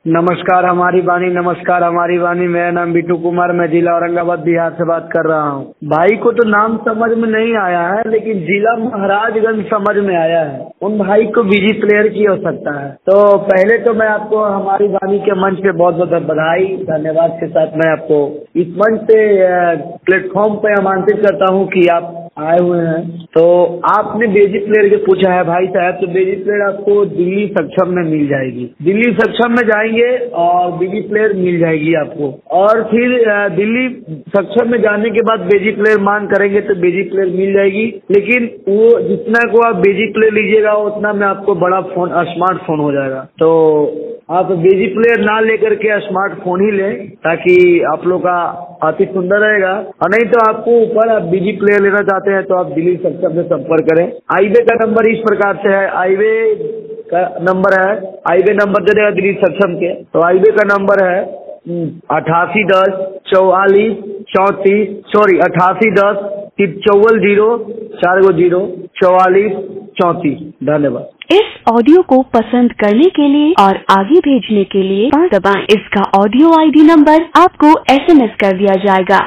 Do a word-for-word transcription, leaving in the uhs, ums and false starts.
नमस्कार हमारी वाणी, नमस्कार हमारी वाणी। मेरा नाम बिट्टू कुमार, मैं जिला औरंगाबाद बिहार से बात कर रहा हूँ। भाई को तो नाम समझ में नहीं आया है, लेकिन जिला महाराजगंज समझ में आया है। उन भाई को बिजी प्लेयर की आवश्यकता है। तो पहले तो मैं आपको हमारी वाणी के मंच पे बहुत बहुत बधाई धन्यवाद के साथ मैं आपको इस मंच पे प्लेटफॉर्म पे आमंत्रित करता हूँ कि आप आए हुए हैं। तो आपने बेजी प्लेयर के पूछा है भाई साहब, तो बेजी प्लेयर आपको दिल्ली सक्षम में मिल जाएगी। दिल्ली सक्षम में जाएंगे और बेजी प्लेयर मिल जाएगी आपको। और फिर दिल्ली सक्षम में जाने के बाद बेजी प्लेयर मांग करेंगे तो बेजी प्लेयर मिल जाएगी। लेकिन वो जितना को आप बेजी प्लेयर लीजिएगा उतना में आपको बड़ा फोन स्मार्टफोन हो जाएगा। तो आप बेजी प्लेयर ना लेकर के स्मार्टफोन ही लें, ताकि आप लोग का अति सुंदर रहेगा। और नहीं तो आपको ऊपर आप बेजी प्लेयर लेना चाहते हैं तो आप दिल्ली सक्षम से संपर्क करें। आईवे का नंबर इस प्रकार से है, आईवे का नंबर है, आईवे नंबर दे देगा दिल्ली सक्षम के। तो आईवे का नंबर है अठासी दस चौवालीस चौंतीस सॉरी अठासी दस चौवन जीरो चार गो जीरो चौवालीस चौंतीस। धन्यवाद। इस ऑडियो को पसंद करने के लिए और आगे भेजने के लिए पाँच दबाएं। इसका ऑडियो आईडी नंबर आपको एसएमएस कर दिया जाएगा।